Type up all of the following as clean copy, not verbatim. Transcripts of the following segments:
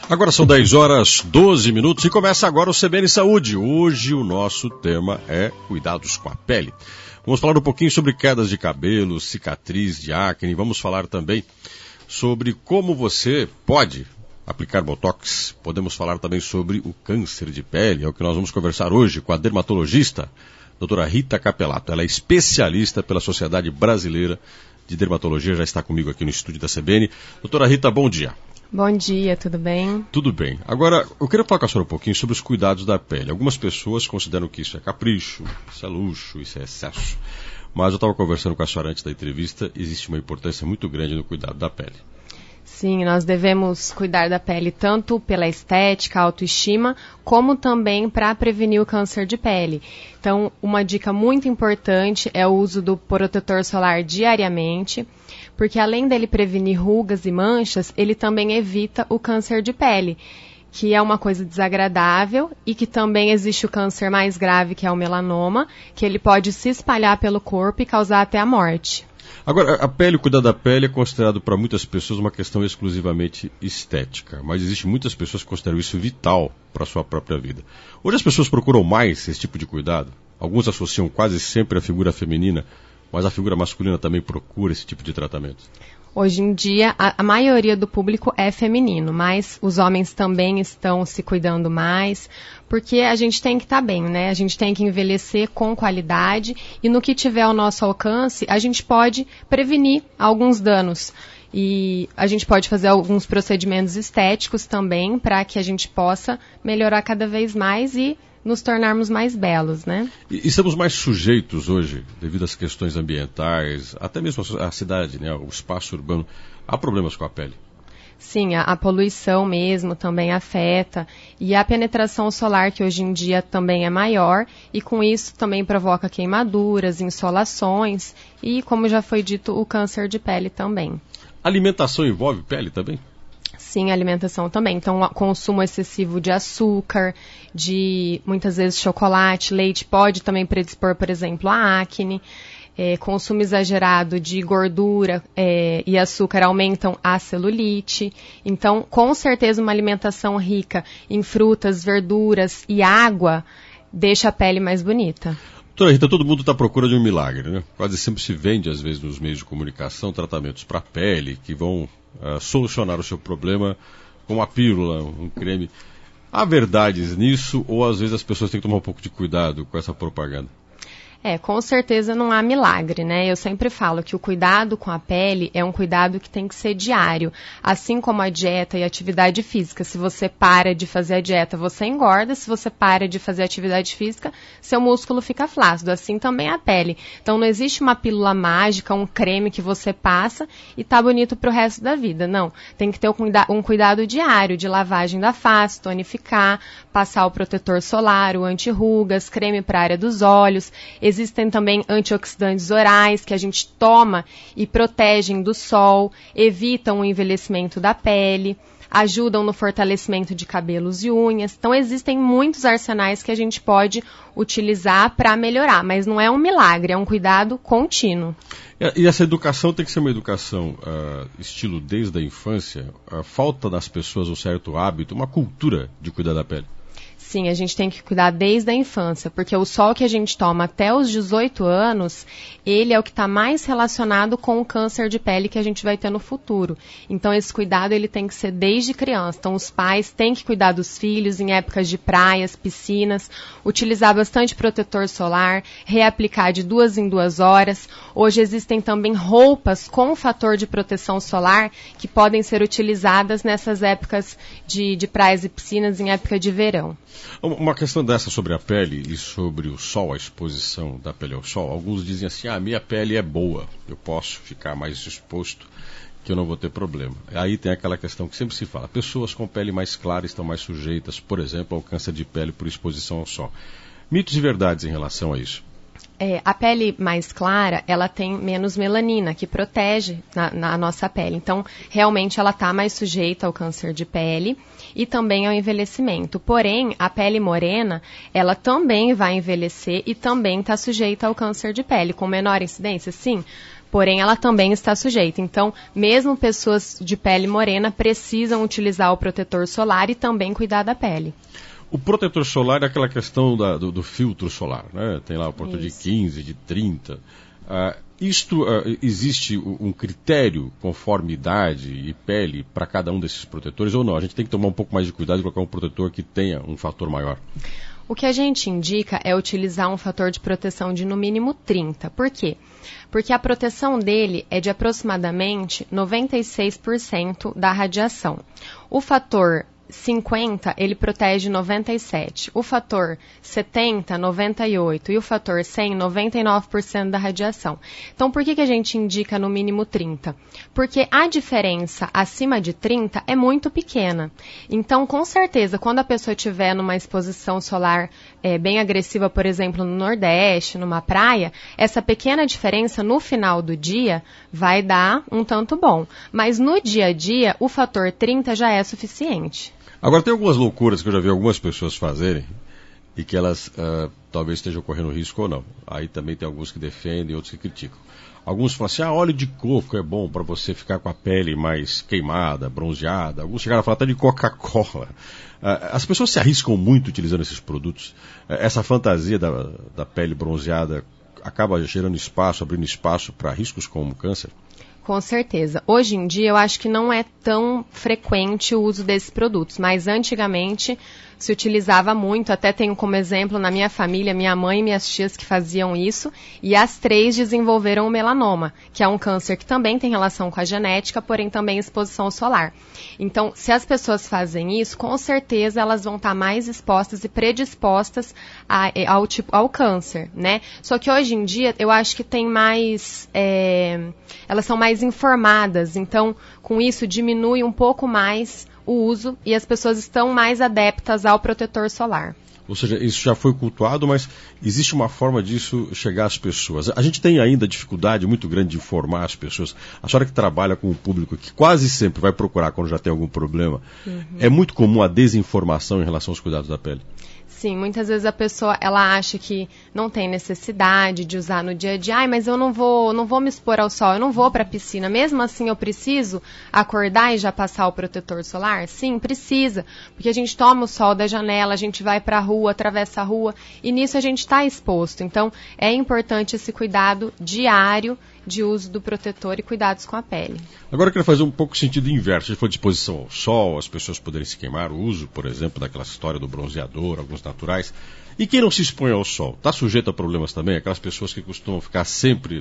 Agora são 10 horas 12 minutos e começa agora o CBN Saúde. Hoje o nosso tema é cuidados com a pele. Vamos falar um pouquinho sobre quedas de cabelo, cicatriz de acne. Vamos falar também sobre como você pode aplicar botox. Podemos falar também sobre o câncer de pele. É o que nós vamos conversar hoje com a dermatologista, doutora Rita Capelato. Ela é especialista pela Sociedade Brasileira de Dermatologia. Já está comigo aqui no estúdio da CBN. Doutora Rita, bom dia. Bom dia, tudo bem? Tudo bem. Agora, eu queria falar com a senhora um pouquinho sobre os cuidados da pele. Algumas pessoas consideram que isso é capricho, isso é luxo, isso é excesso. Mas eu estava conversando com a senhora antes da entrevista, existe uma importância muito grande no cuidado da pele. Sim, nós devemos cuidar da pele tanto pela estética, autoestima, como também para prevenir o câncer de pele. Então, uma dica muito importante é o uso do protetor solar diariamente, porque além dele prevenir rugas e manchas, ele também evita o câncer de pele, que é uma coisa desagradável e que também existe o câncer mais grave, que é o melanoma, que ele pode se espalhar pelo corpo e causar até a morte. Agora, a pele, o cuidado da pele é considerado para muitas pessoas uma questão exclusivamente estética, mas existem muitas pessoas que consideram isso vital para a sua própria vida. Hoje as pessoas procuram mais esse tipo de cuidado. Alguns associam quase sempre a figura feminina, mas a figura masculina também procura esse tipo de tratamento. Hoje em dia, a maioria do público é feminino, mas os homens também estão se cuidando mais, porque a gente tem que estar bem, né? A gente tem que envelhecer com qualidade e no que tiver ao nosso alcance, a gente pode prevenir alguns danos. E a gente pode fazer alguns procedimentos estéticos também para que a gente possa melhorar cada vez mais e nos tornarmos mais belos, né? E estamos mais sujeitos hoje, devido às questões ambientais, até mesmo a cidade, né, o espaço urbano, há problemas com a pele. Sim, a poluição mesmo também afeta, e a penetração solar, que hoje em dia também é maior, e com isso também provoca queimaduras, insolações, e como já foi dito, o câncer de pele também. A alimentação envolve pele também? Sim, a alimentação também. Então, o consumo excessivo de açúcar, de muitas vezes chocolate, leite, pode também predispor, por exemplo, a acne. Consumo exagerado de gordura e açúcar aumentam a celulite. Então, com certeza, uma alimentação rica em frutas, verduras e água deixa a pele mais bonita. Doutora Rita, todo mundo está à procura de um milagre, né? Quase sempre se vende, às vezes, nos meios de comunicação, tratamentos para a pele que vão solucionar o seu problema com uma pílula, um creme. Há verdades nisso ou, às vezes, as pessoas têm que tomar um pouco de cuidado com essa propaganda? Com certeza não há milagre, né? Eu sempre falo que o cuidado com a pele é um cuidado que tem que ser diário. Assim como a dieta e a atividade física. Se você para de fazer a dieta, você engorda. Se você para de fazer a atividade física, seu músculo fica flácido. Assim também a pele. Então não existe uma pílula mágica, um creme que você passa e tá bonito pro resto da vida. Não. Tem que ter um cuidado diário de lavagem da face, tonificar, passar o protetor solar, o anti-rugas, creme para a área dos olhos. Existem também antioxidantes orais que a gente toma e protegem do sol, evitam o envelhecimento da pele, ajudam no fortalecimento de cabelos e unhas. Então, existem muitos arsenais que a gente pode utilizar para melhorar, mas não é um milagre, é um cuidado contínuo. E essa educação tem que ser uma educação estilo desde a infância? Falta nas pessoas um certo hábito, uma cultura de cuidar da pele? Sim, a gente tem que cuidar desde a infância, porque o sol que a gente toma até os 18 anos, ele é o que está mais relacionado com o câncer de pele que a gente vai ter no futuro. Então, esse cuidado ele tem que ser desde criança. Então, os pais têm que cuidar dos filhos em épocas de praias, piscinas, utilizar bastante protetor solar, reaplicar de 2 em 2 horas. Hoje existem também roupas com fator de proteção solar que podem ser utilizadas nessas épocas de praias e piscinas em época de verão. Uma questão dessa sobre a pele e sobre o sol, a exposição da pele ao sol. Alguns dizem assim, minha pele é boa, eu posso ficar mais exposto, que eu não vou ter problema. Aí tem aquela questão que sempre se fala, pessoas com pele mais clara estão mais sujeitas, por exemplo, ao câncer de pele por exposição ao sol. Mitos e verdades em relação a isso? A pele mais clara, ela tem menos melanina, que protege na nossa pele. Então, realmente, ela está mais sujeita ao câncer de pele e também ao envelhecimento. Porém, a pele morena, ela também vai envelhecer e também está sujeita ao câncer de pele. Com menor incidência, sim, porém ela também está sujeita. Então, mesmo pessoas de pele morena precisam utilizar o protetor solar e também cuidar da pele. O protetor solar é aquela questão do filtro solar, né? Tem lá o protetor de 15, de 30. Existe um critério conforme idade e pele para cada um desses protetores ou não? A gente tem que tomar um pouco mais de cuidado e colocar um protetor que tenha um fator maior. O que a gente indica é utilizar um fator de proteção de no mínimo 30. Por quê? Porque a proteção dele é de aproximadamente 96% da radiação. O fator 50, ele protege 97. O fator 70, 98. E o fator 100, 99% da radiação. Então, por que a gente indica no mínimo 30? Porque a diferença acima de 30 é muito pequena. Então, com certeza, quando a pessoa estiver numa exposição solar bem agressiva, por exemplo, no Nordeste, numa praia, essa pequena diferença no final do dia vai dar um tanto bom. Mas no dia a dia, o fator 30 já é suficiente. Agora, tem algumas loucuras que eu já vi algumas pessoas fazerem e que elas talvez estejam correndo risco ou não. Aí também tem alguns que defendem e outros que criticam. Alguns falam assim, óleo de coco é bom para você ficar com a pele mais queimada, bronzeada. Alguns chegaram a falar até de Coca-Cola. As pessoas se arriscam muito utilizando esses produtos. Essa fantasia da pele bronzeada acaba gerando espaço, abrindo espaço para riscos como câncer? Com certeza. Hoje em dia eu acho que não é tão frequente o uso desses produtos, mas antigamente se utilizava muito, até tenho como exemplo na minha família, minha mãe e minhas tias que faziam isso, e as 3 desenvolveram o melanoma, que é um câncer que também tem relação com a genética, porém também exposição solar. Então, se as pessoas fazem isso, com certeza elas vão estar mais expostas e predispostas ao câncer, né? Só que hoje em dia eu acho que tem mais, elas são mais informadas, então com isso diminui um pouco mais o uso e as pessoas estão mais adeptas ao protetor solar. Ou seja, isso já foi cultuado, mas existe uma forma disso chegar às pessoas. A gente tem ainda dificuldade muito grande de informar as pessoas. A senhora que trabalha com o público, que quase sempre vai procurar quando já tem algum problema, é muito comum a desinformação em relação aos cuidados da pele? Sim, muitas vezes a pessoa ela acha que não tem necessidade de usar no dia a dia. Mas eu não vou me expor ao sol, eu não vou para a piscina. Mesmo assim eu preciso acordar e já passar o protetor solar? Sim, precisa. Porque a gente toma o sol da janela, a gente vai para a rua, atravessa a rua e nisso a gente está exposto. Então é importante esse cuidado diário de uso do protetor e cuidados com a pele. Agora eu quero fazer um pouco sentido inverso. A gente falou de exposição ao sol, as pessoas poderem se queimar, o uso, por exemplo, daquela história do bronzeador, alguns naturais. E quem não se expõe ao sol? Está sujeito a problemas também? Aquelas pessoas que costumam ficar sempre,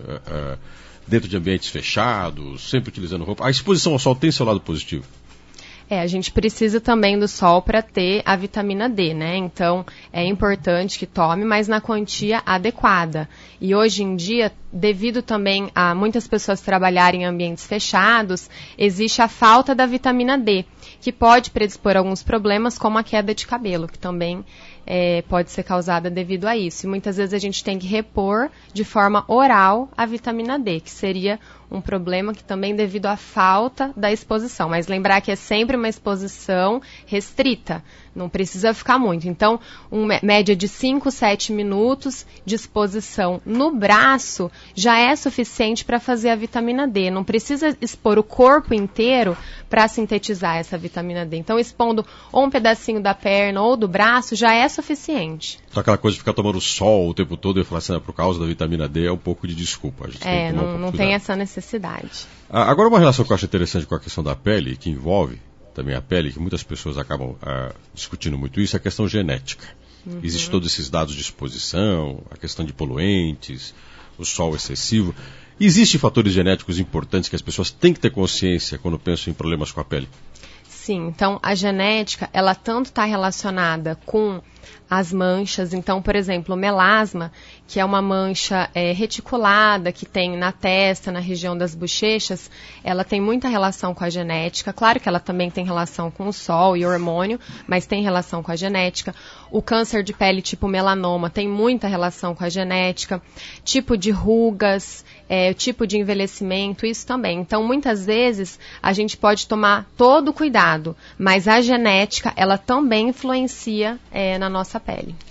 dentro de ambientes fechados, sempre utilizando roupa. A exposição ao sol tem seu lado positivo? A gente precisa também do sol para ter a vitamina D, né? Então, é importante que tome, mas na quantia adequada. E hoje em dia, devido também a muitas pessoas trabalharem em ambientes fechados, existe a falta da vitamina D, que pode predispor a alguns problemas, como a queda de cabelo, que também pode ser causada devido a isso. E muitas vezes a gente tem que repor de forma oral a vitamina D, que seria um problema que também devido à falta da exposição. Mas lembrar que é sempre uma exposição restrita, não precisa ficar muito. Então, uma média de 5, 7 minutos de exposição no braço já é suficiente para fazer a vitamina D. Não precisa expor o corpo inteiro para sintetizar essa vitamina D. Então, expondo ou um pedacinho da perna ou do braço já é suficiente. Então, aquela coisa de ficar tomando sol o tempo todo e falar assim, por causa da vitamina D é um pouco de desculpa. A gente tem que tomar um pouco não de tem essa necessidade. Agora, uma relação que eu acho interessante com a questão da pele, que envolve também a pele, que muitas pessoas acabam discutindo muito isso, é a questão genética. Existem todos esses dados de exposição, a questão de poluentes, o sol excessivo. Existem fatores genéticos importantes que as pessoas têm que ter consciência quando pensam em problemas com a pele? Sim, então a genética, ela tanto está relacionada com as manchas. Então, por exemplo, o melasma, que é uma mancha reticulada que tem na testa, na região das bochechas, ela tem muita relação com a genética. Claro que ela também tem relação com o sol e o hormônio, mas tem relação com a genética. O câncer de pele tipo melanoma tem muita relação com a genética. Tipo de rugas, o tipo de envelhecimento, isso também. Então, muitas vezes, a gente pode tomar todo o cuidado, mas a genética, ela também influencia na nossa pele.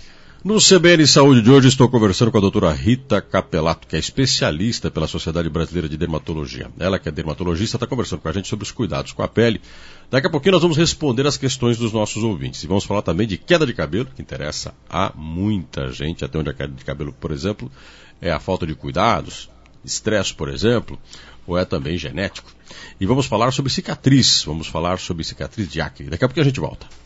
No CBN Saúde de hoje estou conversando com a doutora Rita Capelato, que é especialista pela Sociedade Brasileira de Dermatologia. Ela, que é dermatologista, está conversando com a gente sobre os cuidados com a pele. Daqui a pouquinho nós vamos responder as questões dos nossos ouvintes. E vamos falar também de queda de cabelo, que interessa a muita gente, até onde a queda de cabelo, por exemplo, é a falta de cuidados, estresse, por exemplo, ou é também genético. E vamos falar sobre cicatriz de acne. Daqui a pouquinho a gente volta.